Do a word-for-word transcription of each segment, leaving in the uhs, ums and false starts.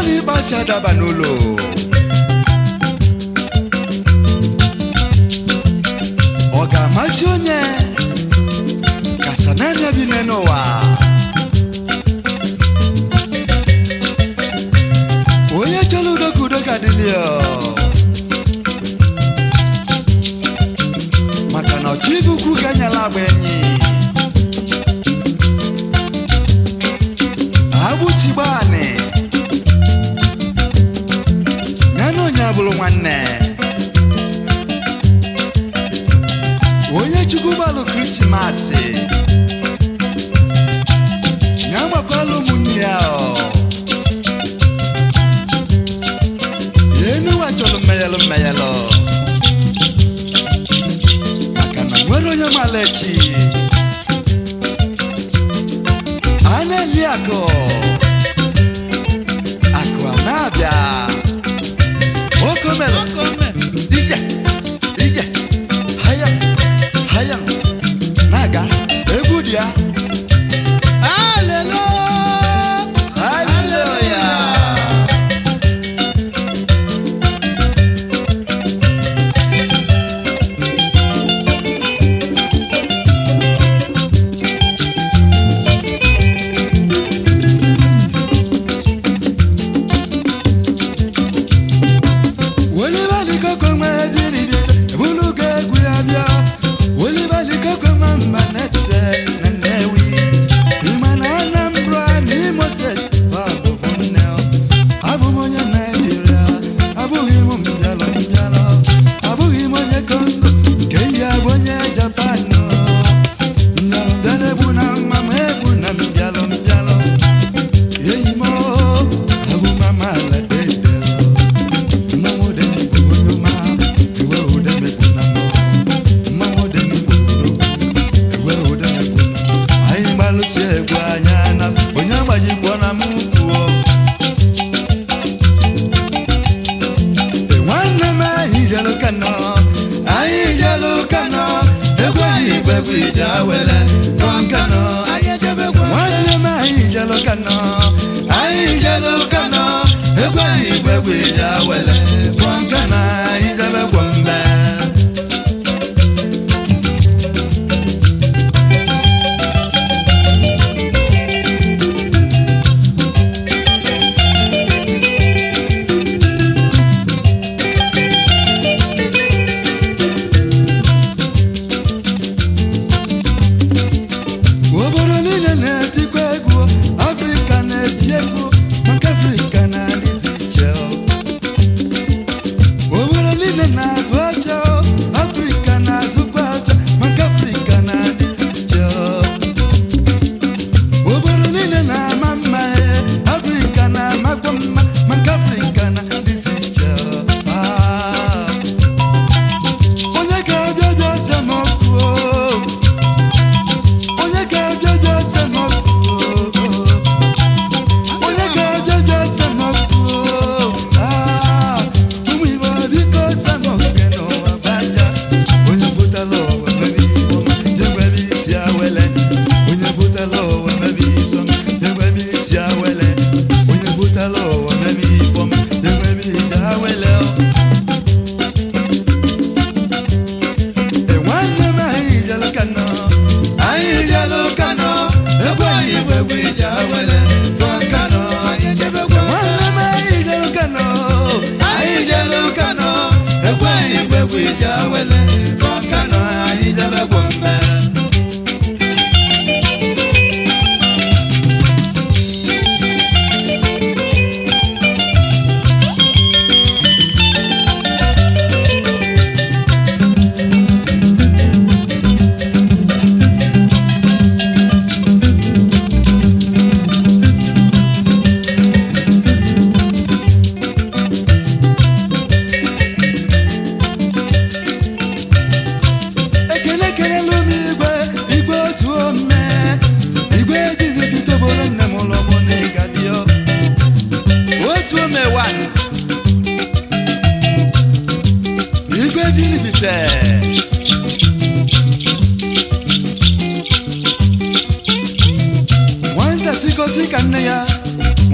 Onye basi adaba n'ụlọ ọ ga-amasị onye kasa naanị bi n'ụwa onye chọrọ udo ka udo ga-adịlị maka na ọchụ ibu ukwu ga-anyala agba enyi agbụsi gbaanị yana onye abụrụ nwanne onye chukwu gbalụ Krismasị ya gbakwala ụmụnne ya enuwa chọrọ mmeyelụ mmeyelụ maka na nwere onye mala echi a na-eli akụ akụ a na-abịa okomelo ije ije haya haya na-aga egwu dị ya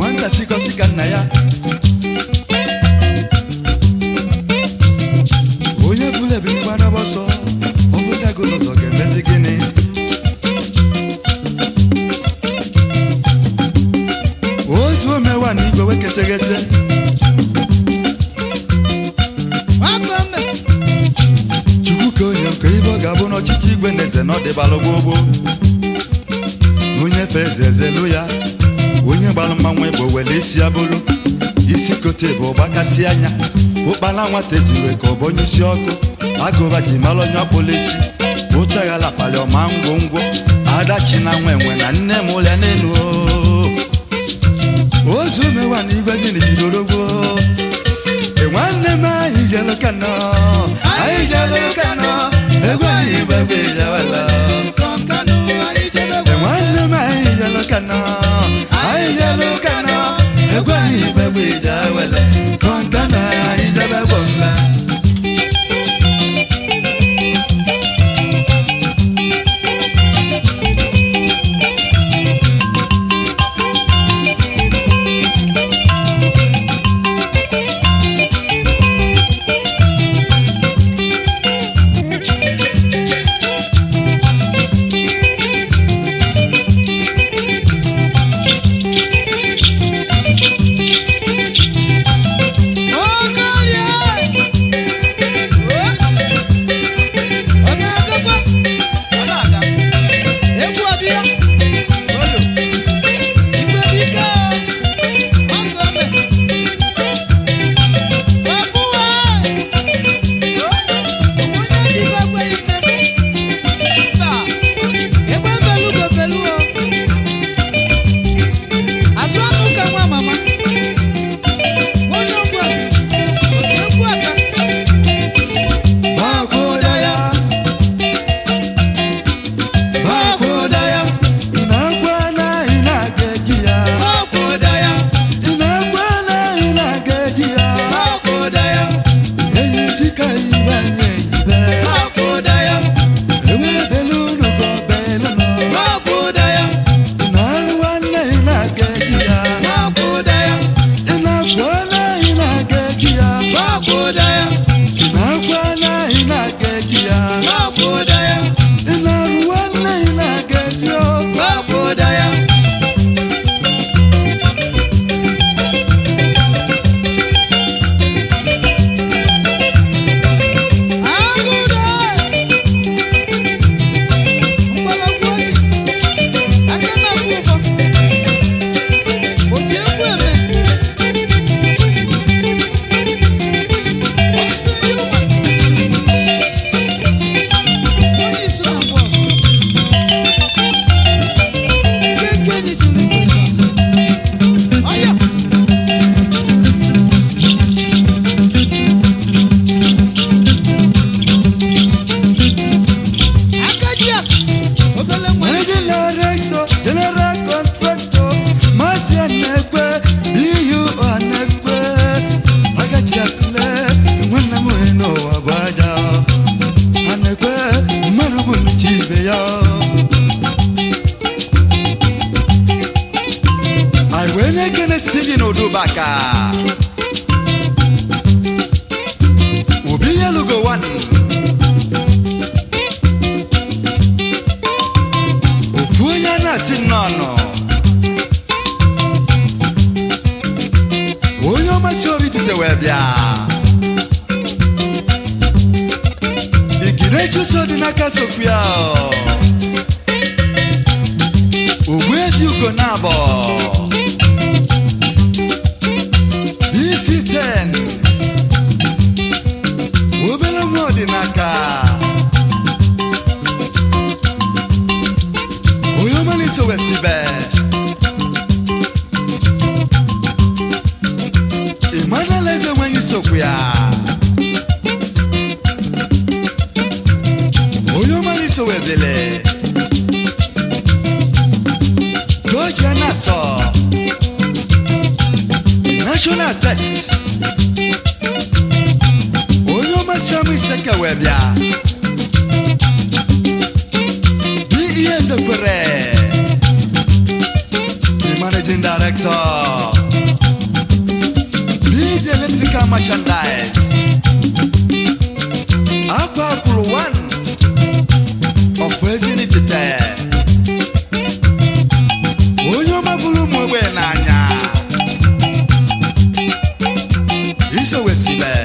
nwanta sikọsika nna ya onye bụla ebe mgbada bọsọ ọ bụzago n'ụzọ ga-emezi gịnị ozu omewa na igwe weketeghete chukwu ka onye nke ibe ọ ga-abụ n'ọchịchị igwe na eze na ọdịbalụ gbogbo onye fe eze ezelu ya onye gbalụ mmanwụ bụ wele isi abụrụ isi kote bụ ọgbakasị anya ụkpala nwata eziwe ka ọ bụ onye isi ọkụ agụba ji malụ onye ọkpụla isi ụtaghala kpali ọma ngwongwo adachi na nwa enwe na nne m ụlịa n'elu ozu mewa na igwezi na idorogbo nwanne m anyị jelu kano anyị jelu kano egwe anyị gbegbe jawala nwanne m anyị jelu kano anyị jelu kano egwe anyị gbegbe jawala kọnkana anyị jebe gbọmba Baka Obi Yalugo one Ofuya na sinono Oyo masori tite webia Igirechu sodi na kasokya Ogwe diugo nabo ten Obela mwodi naka Oyo maniso wesibe Imana leze wenyi sokuya Oyo maniso webele Goja naso National test Oyo masami seka webia B E S Ekwere The managing director merchandise Aqua Kulu One of Wezinitite Onyo magulu mwe n'anya Iso wesibe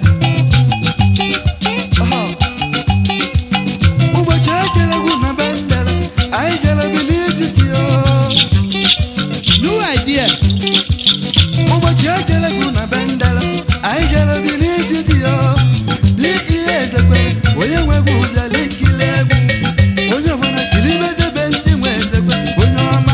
No idea. Oba chakela kuna bandala ai jala bilisiti yo li ieza kwere oya wegu bya lekilegu oya bana kilibeze benti mweze kwe oya ama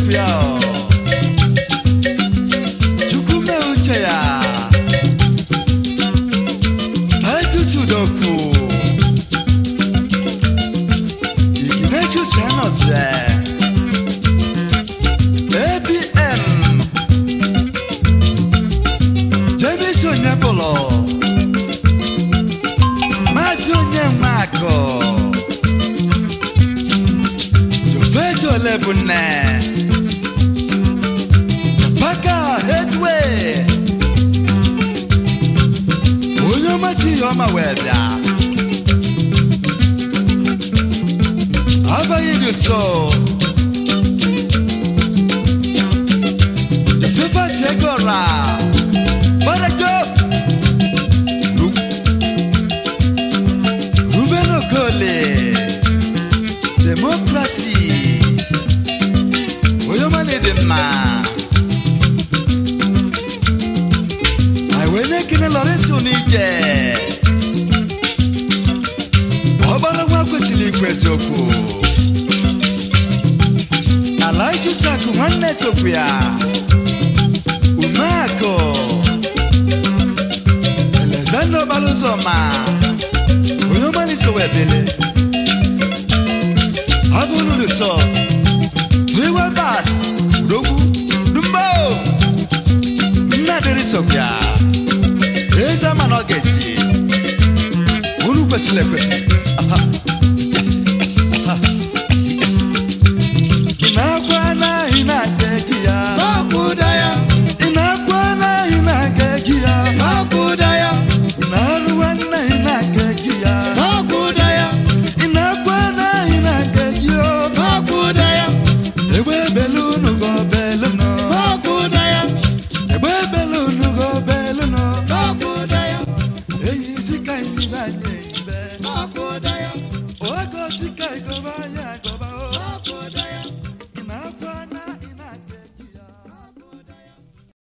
sokwa chukume uche ya taitu sudoku iginechu sianozwe A B M James Onyebolo Mazi Onyemako Joveto Lebune Paka Headway Oyomasi Yoma Weda Abayidu So Josefa Tegora Barajo Ru Ruben Okole Democracy Oyomane Dema Aiwene Kine Lawrence Onije Obala Wakwesili Kwezoku Alaichu Saku Mane Sopia Umako Elezano Baluzoma Oyomani Sowebele Abunu Luso Triwa Bass Udogu Dumbo Naderi Sopia Eza Manogeji Unu Kwesile Kwesile Aha